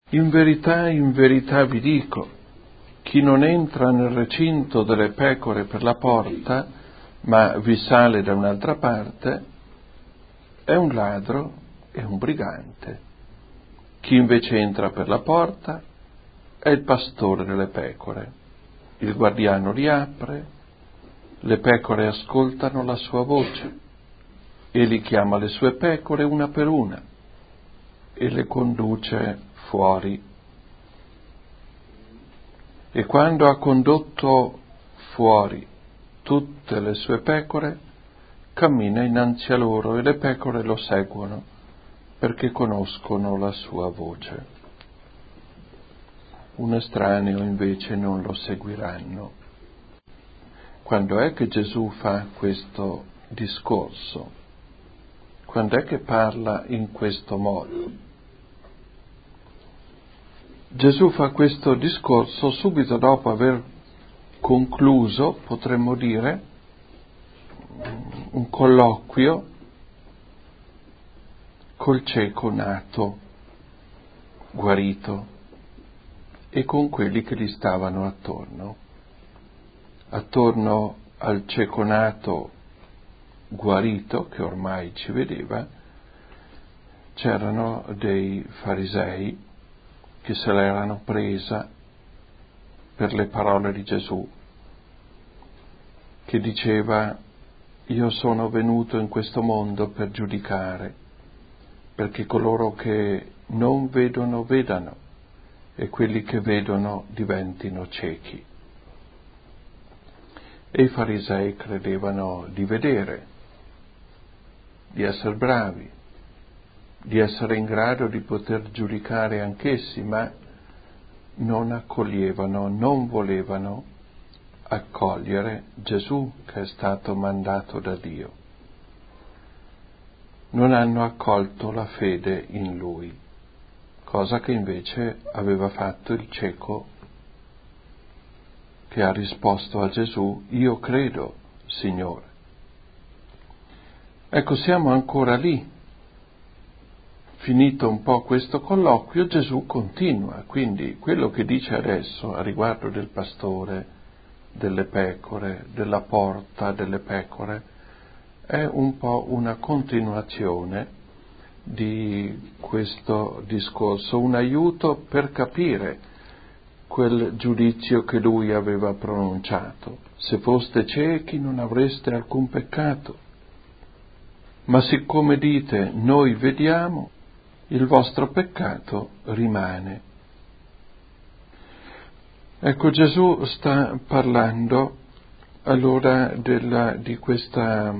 in verità vi dico, chi non entra nel recinto delle pecore per la porta, ma vi sale da un'altra parte, è un ladro e un brigante. Chi invece entra per la porta è il pastore delle pecore. Il guardiano li apre, le pecore ascoltano la sua voce. Egli chiama le sue pecore una per una e le conduce fuori. E quando ha condotto fuori tutte le sue pecore, cammina innanzi a loro e le pecore lo seguono, perché conoscono la sua voce. Un estraneo invece non lo seguiranno. Quando è che Gesù fa questo discorso? Quando è che parla in questo modo? Gesù fa questo discorso subito dopo aver concluso, potremmo dire, un colloquio col cieco nato, guarito, e con quelli che gli stavano attorno. Attorno al cieco nato guarito, che ormai ci vedeva, c'erano dei farisei che se l'erano presa per le parole di Gesù, che diceva: io sono venuto in questo mondo per giudicare, perché coloro che non vedono vedano e quelli che vedono diventino ciechi. E i farisei credevano di vedere, di essere bravi, di essere in grado di poter giudicare anch'essi, ma non accoglievano, non volevano accogliere Gesù che è stato mandato da Dio. Non hanno accolto la fede in Lui, cosa che invece aveva fatto il cieco, che ha risposto a Gesù: io credo, Signore. Ecco, siamo ancora lì. Finito un po' questo colloquio, Gesù continua, quindi quello che dice adesso a riguardo del pastore, delle pecore, della porta delle pecore, è un po' una continuazione di questo discorso, un aiuto per capire quel giudizio che lui aveva pronunciato. Se foste ciechi non avreste alcun peccato, ma siccome dite noi vediamo, il vostro peccato rimane. Ecco, Gesù sta parlando allora di questa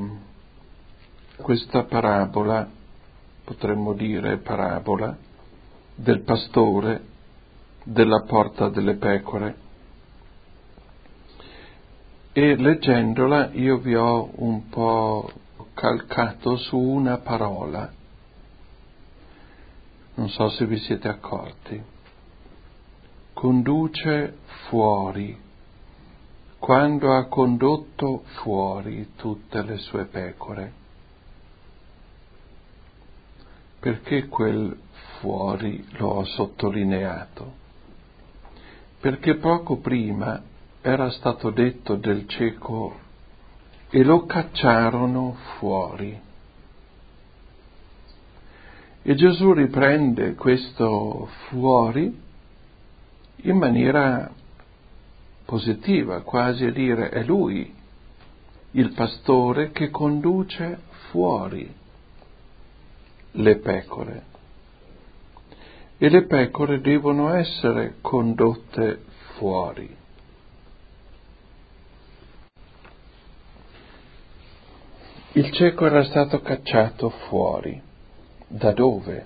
parabola, potremmo dire parabola, del pastore, della porta delle pecore. E leggendola io vi ho un po' calcato su una parola. Non so se vi siete accorti. Conduce fuori, quando ha condotto fuori tutte le sue pecore. Perché quel fuori lo ho sottolineato? Perché poco prima era stato detto del cieco: e lo cacciarono fuori. E Gesù riprende questo fuori in maniera positiva, quasi a dire: è Lui, il pastore, che conduce fuori le pecore. E le pecore devono essere condotte fuori. Il cieco era stato cacciato fuori. Da dove?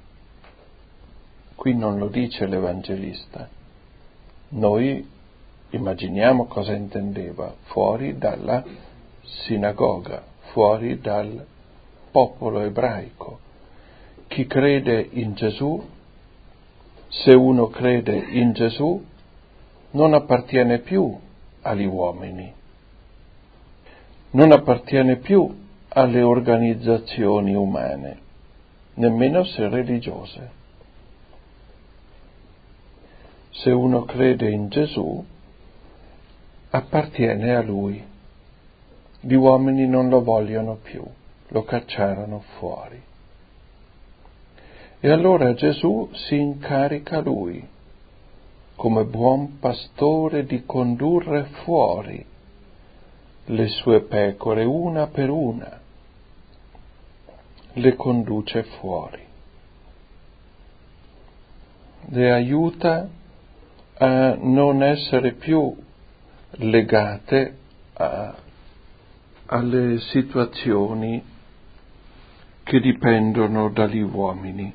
Qui non lo dice l'Evangelista. Noi immaginiamo cosa intendeva: fuori dalla sinagoga, fuori dal popolo ebraico. Chi crede in Gesù, se uno crede in Gesù, non appartiene più agli uomini, non appartiene più alle organizzazioni umane, nemmeno se religiose. se uno crede in Gesù, appartiene a Lui. Gli uomini non lo vogliono più, lo cacciarono fuori. E allora Gesù si incarica Lui, come buon pastore, di condurre fuori le sue pecore una per una, le conduce fuori, le aiuta a non essere più legate alle situazioni che dipendono dagli uomini.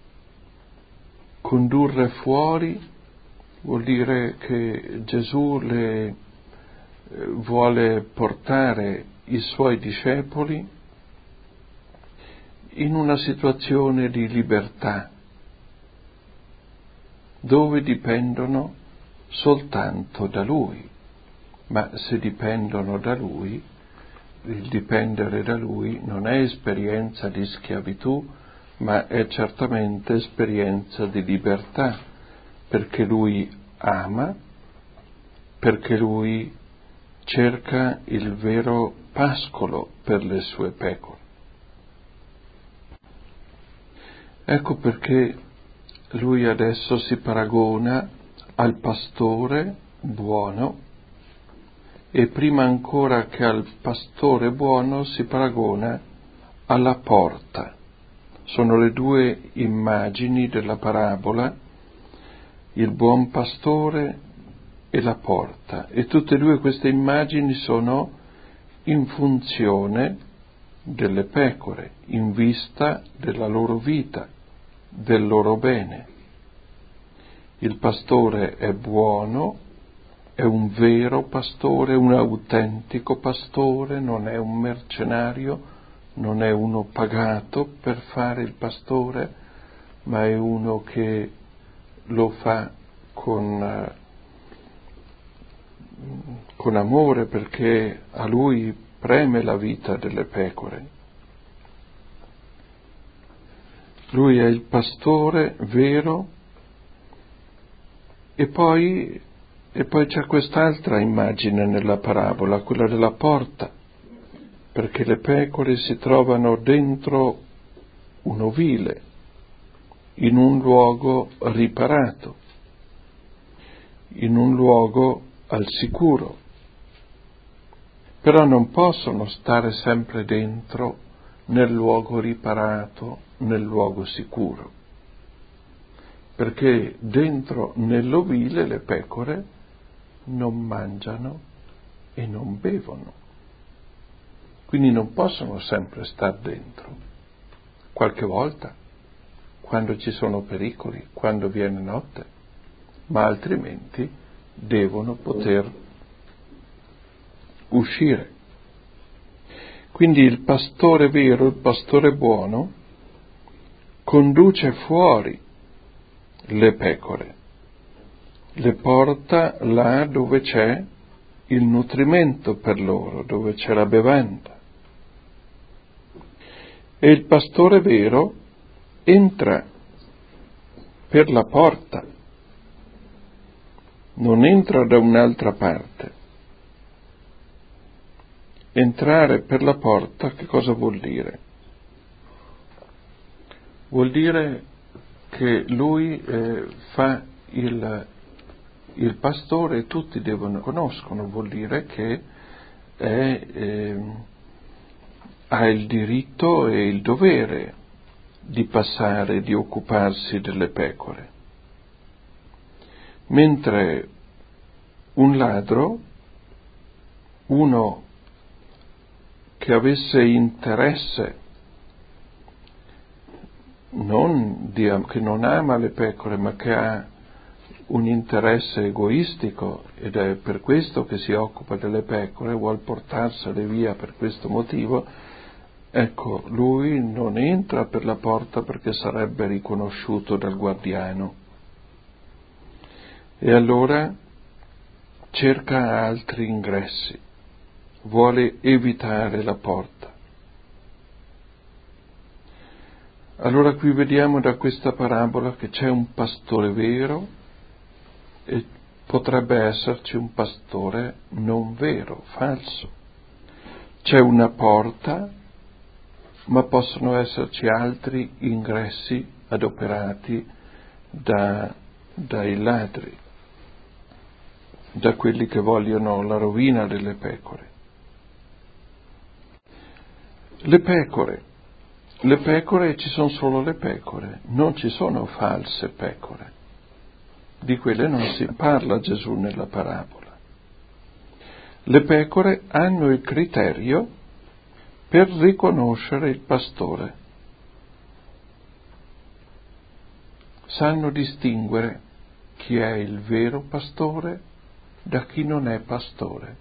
Condurre fuori vuol dire che Gesù le vuole portare i suoi discepoli in una situazione di libertà, dove dipendono soltanto da Lui. Ma se dipendono da Lui, il dipendere da Lui non è esperienza di schiavitù, ma è certamente esperienza di libertà, perché Lui ama, perché Lui cerca il vero pascolo per le sue pecore. Ecco perché Lui adesso si paragona al pastore buono, e prima ancora che al pastore buono si paragona alla porta. Sono le due immagini della parabola, il buon pastore e la porta, e tutte e due queste immagini sono in funzione delle pecore, in vista della loro vita, del loro bene. Il pastore è buono, è un vero pastore, un autentico pastore, non è un mercenario, non è uno pagato per fare il pastore, ma è uno che lo fa con amore, perché a lui preme la vita delle pecore. Lui è il pastore vero, e poi c'è quest'altra immagine nella parabola, quella della porta, perché le pecore si trovano dentro un ovile, in un luogo riparato, in un luogo al sicuro, però non possono stare sempre dentro nel luogo riparato, nel luogo sicuro, perché dentro nell'ovile le pecore non mangiano e non bevono, quindi non possono sempre star dentro. Qualche volta, quando ci sono pericoli, quando viene notte, ma altrimenti devono poter uscire. Quindi il pastore vero, il pastore buono, conduce fuori le pecore, le porta là dove c'è il nutrimento per loro, dove c'è la bevanda. E il pastore vero entra per la porta, non entra da un'altra parte. Entrare per la porta che cosa vuol dire? Vuol dire che lui fa il pastore, e tutti conoscono, vuol dire che ha il diritto e il dovere di passare, di occuparsi delle pecore. Mentre un ladro, uno che avesse interesse, che non ama le pecore, ma che ha un interesse egoistico, ed è per questo che si occupa delle pecore, vuol portarsele via per questo motivo, ecco, lui non entra per la porta perché sarebbe riconosciuto dal guardiano, e allora cerca altri ingressi, vuole evitare la porta. Allora qui vediamo da questa parabola che c'è un pastore vero e potrebbe esserci un pastore non vero, falso. C'è una porta, ma possono esserci altri ingressi adoperati dai ladri, da quelli che vogliono la rovina delle pecore. Le pecore, ci sono solo le pecore, non ci sono false pecore. Di quelle non si parla Gesù nella parabola. Le pecore hanno il criterio per riconoscere il pastore. Sanno distinguere chi è il vero pastore da chi non è pastore.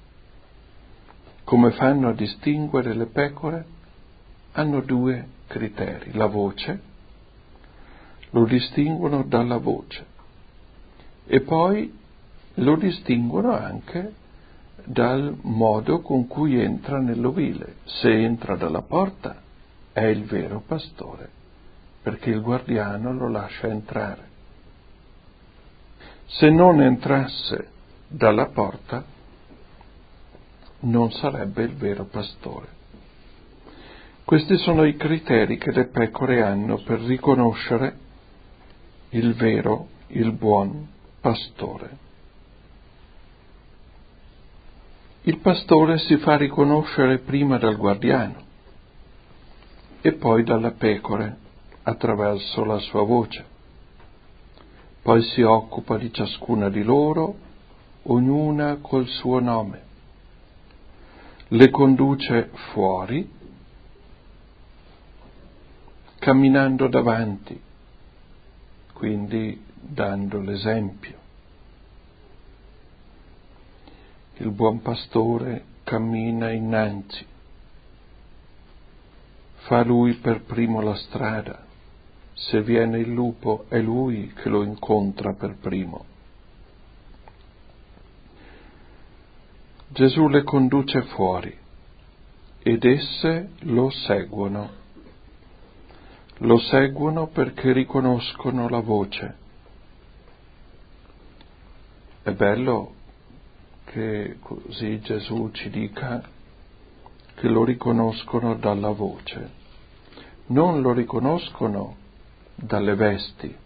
Come fanno a distinguere le pecore? Hanno due criteri. La voce, lo distinguono dalla voce, e poi lo distinguono anche dal modo con cui entra nell'ovile. Se entra dalla porta è il vero pastore, perché il guardiano lo lascia entrare. Se non entrasse dalla porta, non sarebbe il vero pastore. Questi sono i criteri che le pecore hanno per riconoscere il vero, il buon pastore. Il pastore si fa riconoscere prima dal guardiano e poi dalle pecore attraverso la sua voce. Poi si occupa di ciascuna di loro, ognuna col suo nome. Le conduce fuori, camminando davanti, quindi dando l'esempio. Il buon pastore cammina innanzi, fa lui per primo la strada. Se viene il lupo è lui che lo incontra per primo. Gesù le conduce fuori ed esse lo seguono. Lo seguono perché riconoscono la voce. È bello che così Gesù ci dica che lo riconoscono dalla voce. Non lo riconoscono dalle vesti,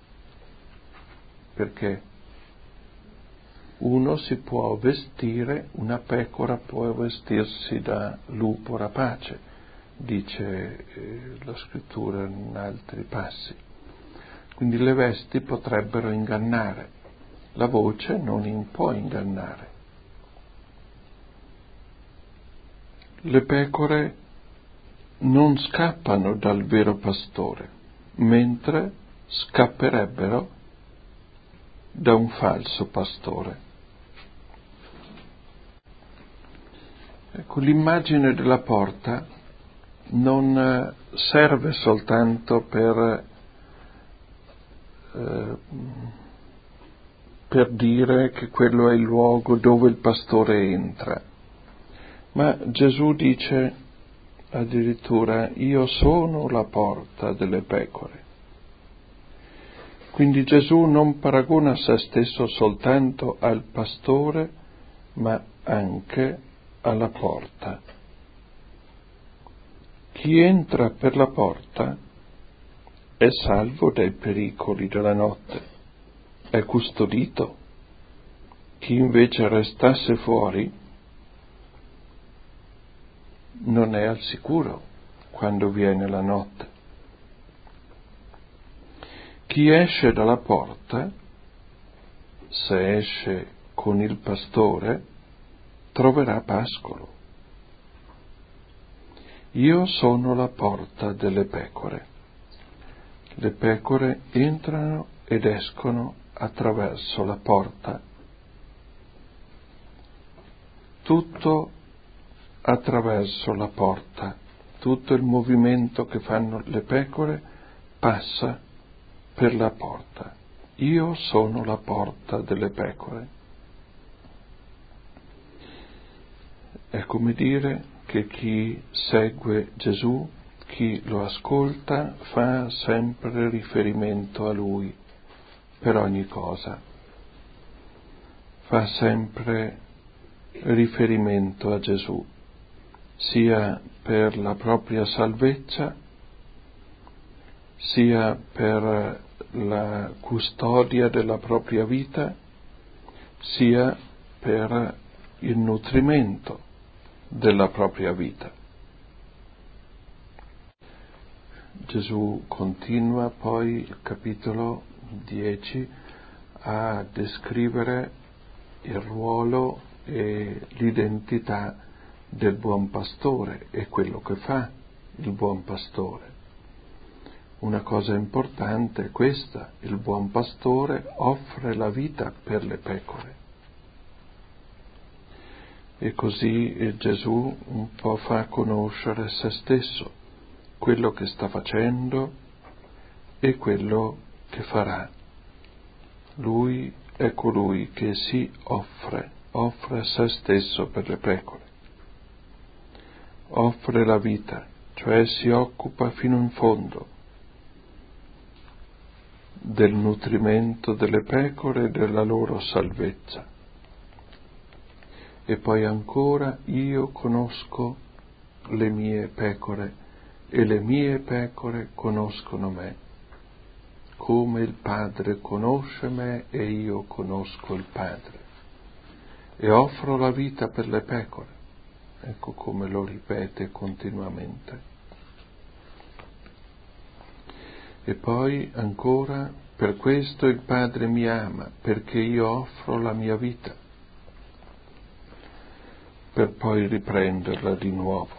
perché uno si può vestire, una pecora può vestirsi da lupo rapace, dice la scrittura in altri passi. Quindi le vesti potrebbero ingannare, la voce non può ingannare. Le pecore non scappano dal vero pastore, mentre scapperebbero da un falso pastore. Ecco, l'immagine della porta non serve soltanto per dire che quello è il luogo dove il pastore entra, ma Gesù dice addirittura: io sono la porta delle pecore. Quindi Gesù non paragona se stesso soltanto al pastore, ma anche alla porta. Chi entra per la porta è salvo dai pericoli della notte, è custodito. Chi invece restasse fuori non è al sicuro quando viene la notte. Chi esce dalla porta, se esce con il pastore, troverà pascolo. Io sono la porta delle pecore. Le pecore entrano ed escono attraverso la porta. Tutto attraverso la porta. Tutto il movimento che fanno le pecore passa per la porta. Io sono la porta delle pecore. È come dire che chi segue Gesù, chi lo ascolta, fa sempre riferimento a Lui per ogni cosa. fa sempre riferimento a Gesù, sia per la propria salvezza, sia per la custodia della propria vita, sia per il nutrimento della propria vita. Gesù continua poi il capitolo 10 a descrivere il ruolo e l'identità del buon pastore e quello che fa il buon pastore. Una cosa importante è questa: il buon pastore offre la vita per le pecore. E così Gesù un po' fa conoscere se stesso, quello che sta facendo e quello che farà. Lui è colui che si offre se stesso per le pecore, offre la vita, cioè si occupa fino in fondo del nutrimento delle pecore e della loro salvezza. E poi ancora: io conosco le mie pecore e le mie pecore conoscono me, come il Padre conosce me e io conosco il Padre, e offro la vita per le pecore. Ecco come lo ripete continuamente. E poi ancora: per questo il Padre mi ama, perché io offro la mia vita, per poi riprenderla di nuovo.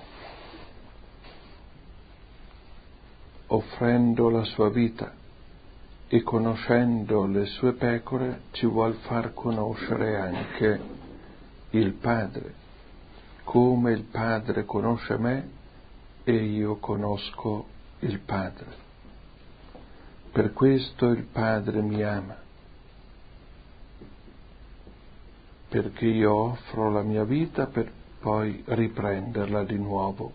Offrendo la sua vita e conoscendo le sue pecore ci vuol far conoscere anche il Padre, come il Padre conosce me e io conosco il Padre. Per questo il Padre mi ama, perché io offro la mia vita per poi riprenderla di nuovo.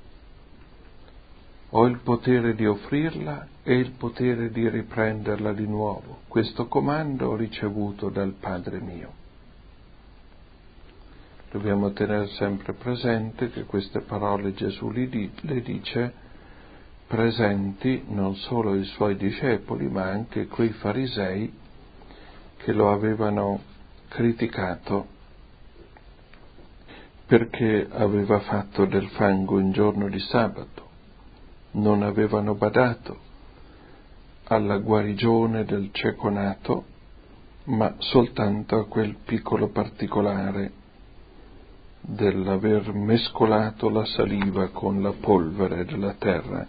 Ho il potere di offrirla e il potere di riprenderla di nuovo. Questo comando ho ricevuto dal Padre mio. Dobbiamo tenere sempre presente che queste parole Gesù le dice presenti non solo ai suoi discepoli, ma anche quei farisei che lo avevano criticato perché aveva fatto del fango in giorno di sabato. Non avevano badato alla guarigione del cieco nato, ma soltanto a quel piccolo particolare dell'aver mescolato la saliva con la polvere della terra.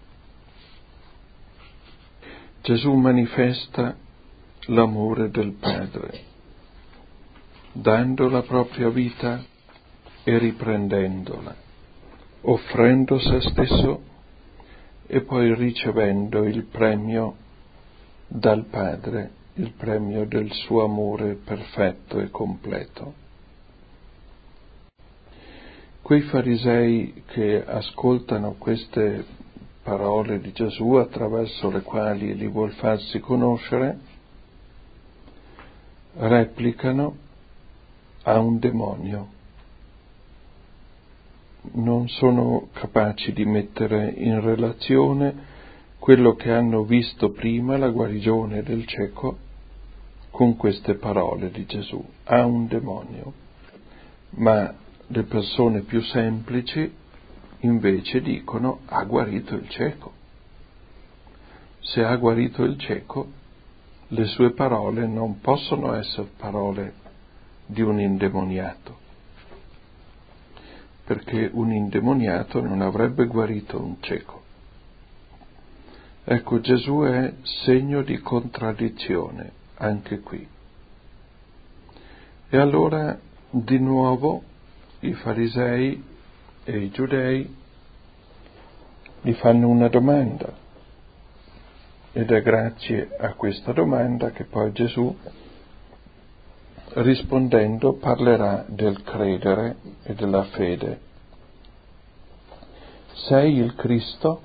Gesù manifesta l'amore del Padre, dando la propria vita e riprendendola, offrendo se stesso e poi ricevendo il premio dal Padre, il premio del suo amore perfetto e completo. Quei farisei che ascoltano queste parole di Gesù, attraverso le quali li vuol farsi conoscere, replicano: a un demonio. Non sono capaci di mettere in relazione quello che hanno visto prima, la guarigione del cieco, con queste parole di Gesù: ha un demonio. Ma le persone più semplici invece dicono: ha guarito il cieco. Se ha guarito il cieco, le sue parole non possono essere parole di un indemoniato, perché un indemoniato non avrebbe guarito un cieco. Ecco, Gesù è segno di contraddizione anche qui. E allora di nuovo i farisei e i giudei gli fanno una domanda, ed è grazie a questa domanda che poi Gesù, rispondendo, parlerà del credere e della fede. Sei il Cristo?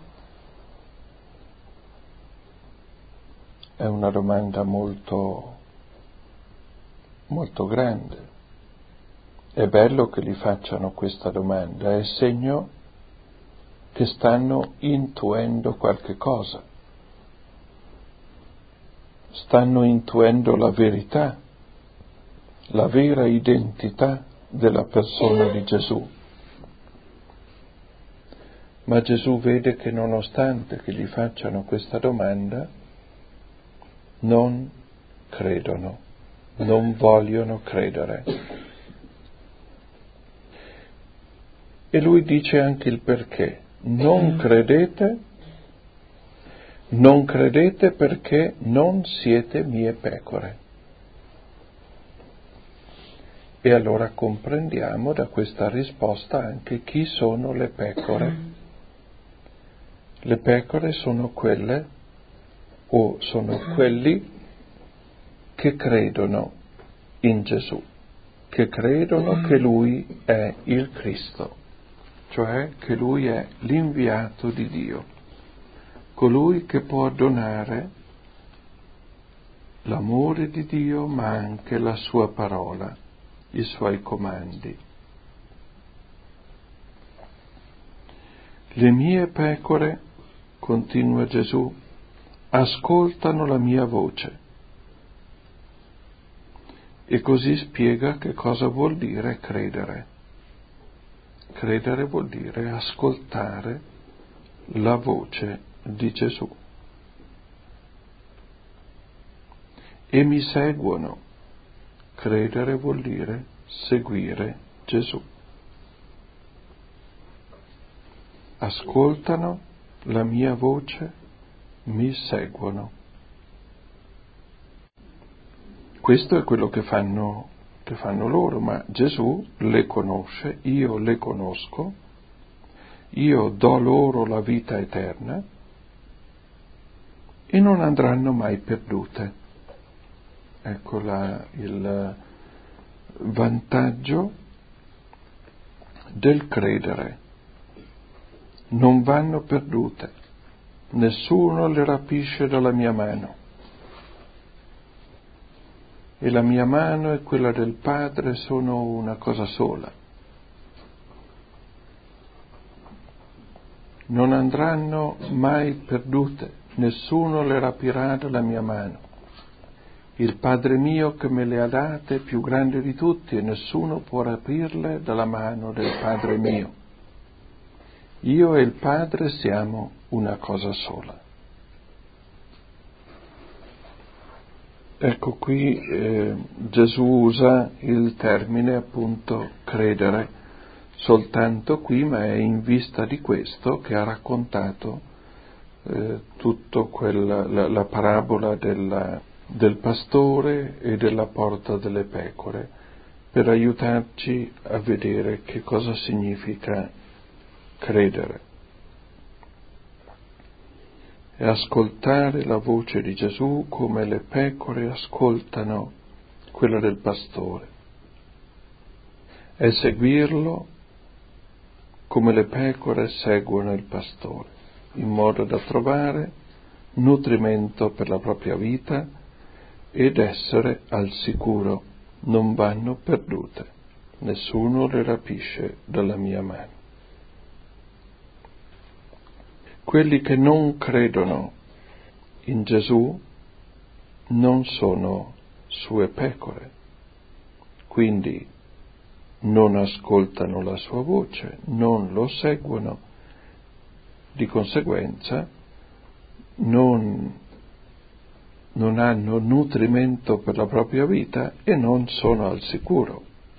È una domanda molto molto grande. È bello che gli facciano questa domanda, è segno che stanno intuendo qualche cosa, stanno intuendo la verità, la vera identità della persona di Gesù. Ma Gesù vede che nonostante che gli facciano questa domanda, non credono, non vogliono credere. E lui dice anche il perché. Non credete perché non siete mie pecore. E allora comprendiamo da questa risposta anche chi sono le pecore. Le pecore sono quelle, o sono quelli che credono in Gesù, che credono che Lui è il Cristo, cioè che Lui è l'inviato di Dio, colui che può donare l'amore di Dio ma anche la sua parola, i suoi comandi. Le mie pecore, continua Gesù, ascoltano la mia voce. E così spiega che cosa vuol dire credere. Credere vuol dire ascoltare la voce di Gesù. E mi seguono. Credere vuol dire seguire Gesù. Ascoltano la mia voce, mi seguono. Questo è quello che fanno loro, ma Gesù le conosce, io le conosco, io do loro la vita eterna e non andranno mai perdute. Ecco il vantaggio del credere. Non vanno perdute, nessuno le rapisce dalla mia mano. E la mia mano e quella del Padre sono una cosa sola. Non andranno mai perdute, nessuno le rapirà dalla mia mano. Il Padre mio che me le ha date è più grande di tutti e nessuno può rapirle dalla mano del Padre mio. Io e il Padre siamo una cosa sola. Ecco qui Gesù usa il termine appunto credere soltanto qui, ma è in vista di questo che ha raccontato tutto la parabola del pastore e della porta delle pecore, per aiutarci a vedere che cosa significa credere. E ascoltare la voce di Gesù come le pecore ascoltano quella del pastore, e seguirlo come le pecore seguono il pastore, in modo da trovare nutrimento per la propria vita ed essere al sicuro. Non vanno perdute, nessuno le rapisce dalla mia mano. Quelli che non credono in Gesù non sono sue pecore, quindi non ascoltano la sua voce, non lo seguono, di conseguenza non hanno nutrimento per la propria vita e non sono al sicuro.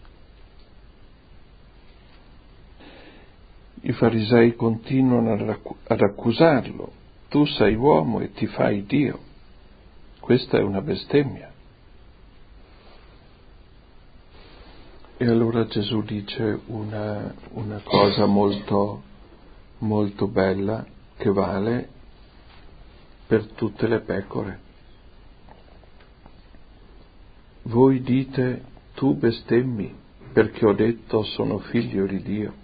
I farisei continuano ad accusarlo: tu sei uomo e ti fai Dio. Questa è una bestemmia. E allora Gesù dice una cosa molto, molto bella che vale per tutte le pecore. Voi dite: tu bestemmi, perché ho detto sono figlio di Dio.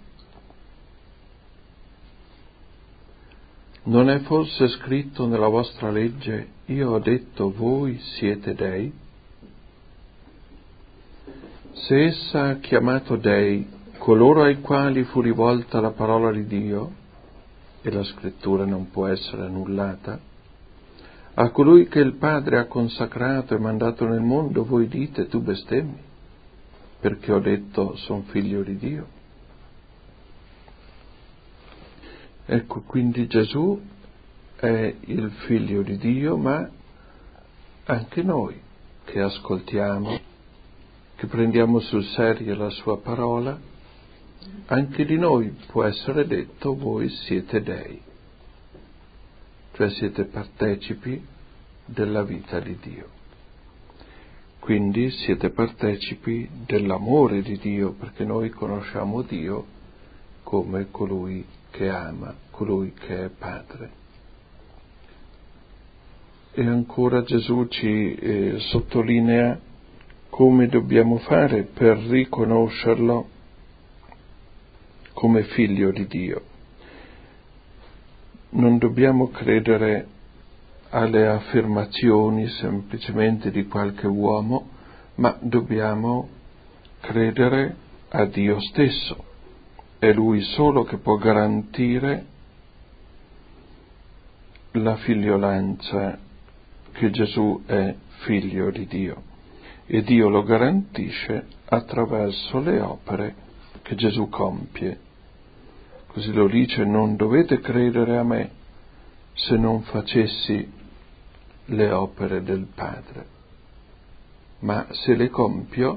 Non è forse scritto nella vostra legge: io ho detto voi siete dei? Se essa ha chiamato dei coloro ai quali fu rivolta la parola di Dio, e la scrittura non può essere annullata, a colui che il Padre ha consacrato e mandato nel mondo, voi dite, tu bestemmi, perché ho detto son figlio di Dio. Ecco, quindi Gesù è il figlio di Dio, ma anche noi che ascoltiamo, che prendiamo sul serio la sua parola, anche di noi può essere detto voi siete dei, cioè siete partecipi della vita di Dio. Quindi siete partecipi dell'amore di Dio, perché noi conosciamo Dio come colui che ama, colui che è Padre. E ancora Gesù ci sottolinea come dobbiamo fare per riconoscerlo come figlio di Dio. Non dobbiamo credere alle affermazioni semplicemente di qualche uomo, ma dobbiamo credere a Dio stesso. È Lui solo che può garantire la figliolanza, che Gesù è figlio di Dio, e Dio lo garantisce attraverso le opere che Gesù compie. Così lo dice: non dovete credere a me se non facessi le opere del Padre, ma se le compio,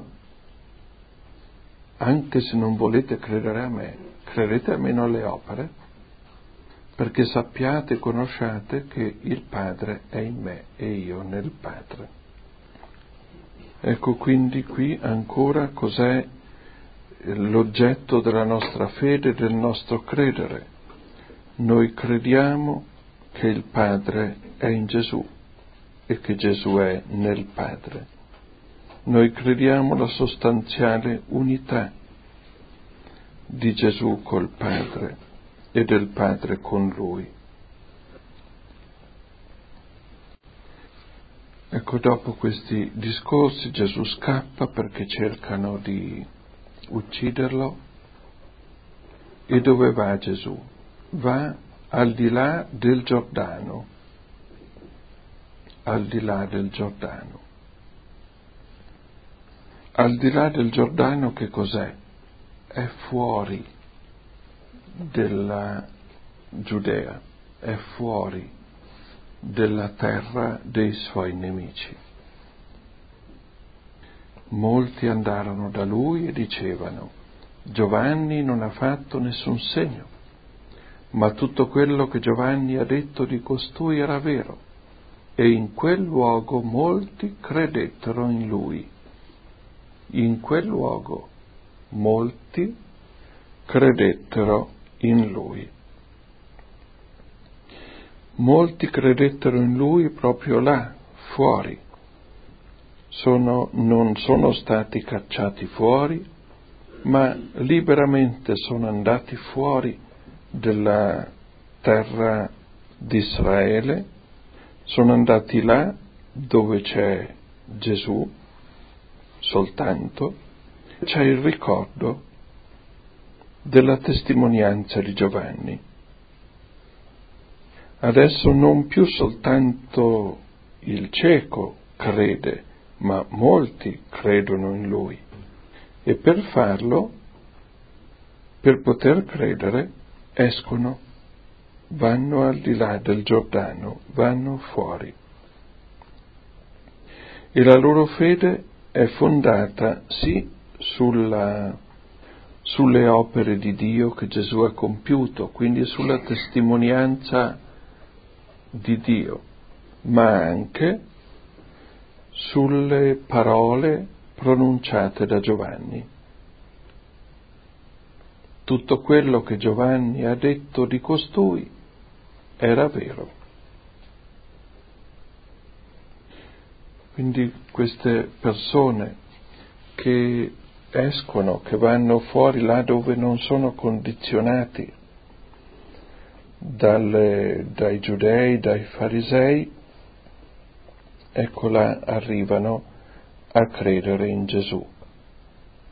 anche se non volete credere a me, credete almeno alle opere, perché sappiate e conosciate che il Padre è in me e io nel Padre. Ecco quindi qui ancora cos'è l'oggetto della nostra fede, del nostro credere. Noi crediamo che il Padre è in Gesù e che Gesù è nel Padre. Noi crediamo la sostanziale unità di Gesù col Padre e del Padre con Lui. Ecco, dopo questi discorsi Gesù scappa perché cercano di ucciderlo. E dove va Gesù? Va al di là del Giordano. Al di là del Giordano. Al di là del Giordano che cos'è? È fuori della Giudea, è fuori della terra dei suoi nemici. Molti andarono da lui e dicevano: Giovanni non ha fatto nessun segno, ma tutto quello che Giovanni ha detto di costui era vero, e in quel luogo molti credettero in lui. In quel luogo molti credettero in lui. Molti credettero in lui proprio là, fuori. Non sono stati cacciati fuori, ma liberamente sono andati fuori della terra di Israele, sono andati là dove c'è Gesù soltanto, c'è il ricordo della testimonianza di Giovanni. Adesso non più soltanto il cieco crede, ma molti credono in lui. E per farlo, per poter credere, escono, vanno al di là del Giordano, vanno fuori. E la loro fede è fondata sì sulle opere di Dio che Gesù ha compiuto, quindi sulla testimonianza di Dio, ma anche sulle parole pronunciate da Giovanni. Tutto quello che Giovanni ha detto di costui era vero. Quindi queste persone che escono, che vanno fuori là dove non sono condizionati dai giudei, dai farisei, ecco là arrivano a credere in Gesù.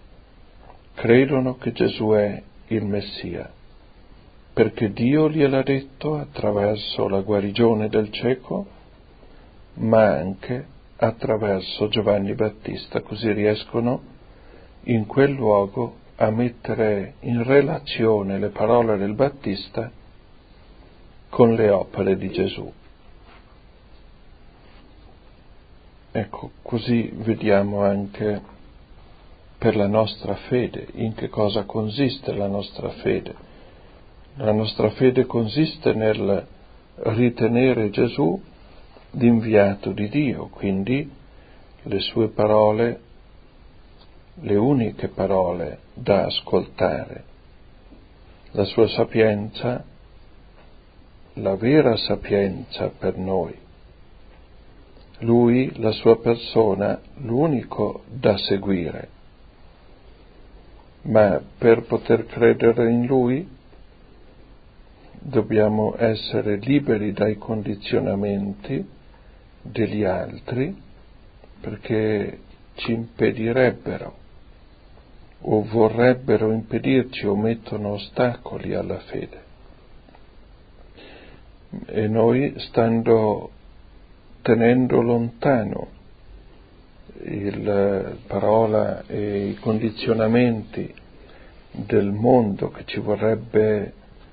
credono che Gesù è il Messia, perché Dio gliel'ha detto attraverso la guarigione del cieco, ma anche attraverso Giovanni Battista, così riescono in quel luogo a mettere in relazione le parole del Battista con le opere di Gesù. Ecco, così vediamo anche per la nostra fede, in che cosa consiste la nostra fede. La nostra fede consiste nel ritenere Gesù l'inviato di Dio, quindi le sue parole, le uniche parole da ascoltare, la sua sapienza, la vera sapienza per noi. Lui, la sua persona, l'unico da seguire. Ma per poter credere in Lui dobbiamo essere liberi dai condizionamenti degli altri, perché ci impedirebbero o vorrebbero impedirci o mettono ostacoli alla fede. E noi, tenendo lontano il parola e i condizionamenti del mondo che ci vorrebbe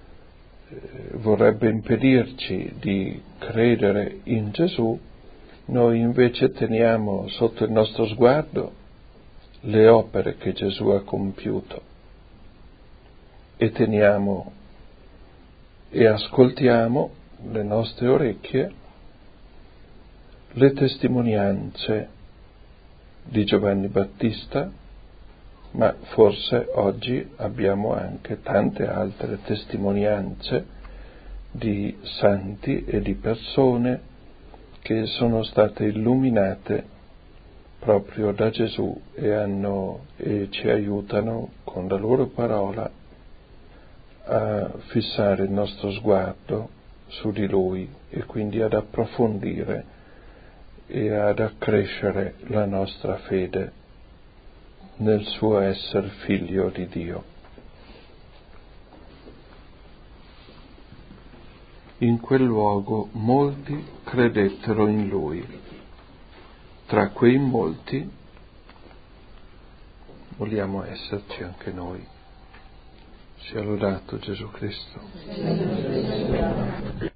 impedirci di credere in Gesù, noi invece teniamo sotto il nostro sguardo le opere che Gesù ha compiuto e teniamo e ascoltiamo le nostre orecchie le testimonianze di Giovanni Battista, ma forse oggi abbiamo anche tante altre testimonianze di santi e di persone che sono state illuminate proprio da Gesù e ci aiutano con la loro parola a fissare il nostro sguardo su di Lui e quindi ad approfondire e ad accrescere la nostra fede nel suo essere figlio di Dio. In quel luogo molti credettero in Lui. Tra quei molti vogliamo esserci anche noi. Sia lodato Gesù Cristo.